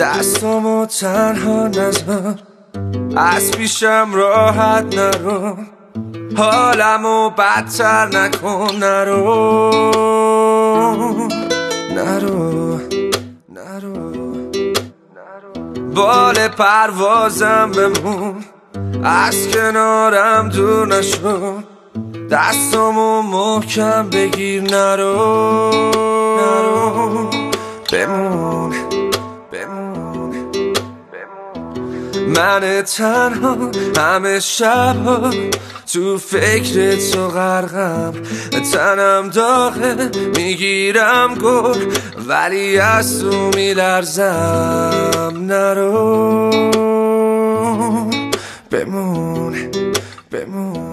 دستامو تنها نذار، از پیشم راحت نرو، حالمو بدتر نکن. نرو نرو نرو، بال پروازم بمون، از کنارم دور نشو، دستامو محکم بگیر. نرو نرو، بمون بمون. من تنها همه شبها تو فکر تو غرقم، تنم داغه میگیرم گل ولی از تو میلرزم. نرو، بمون بمون.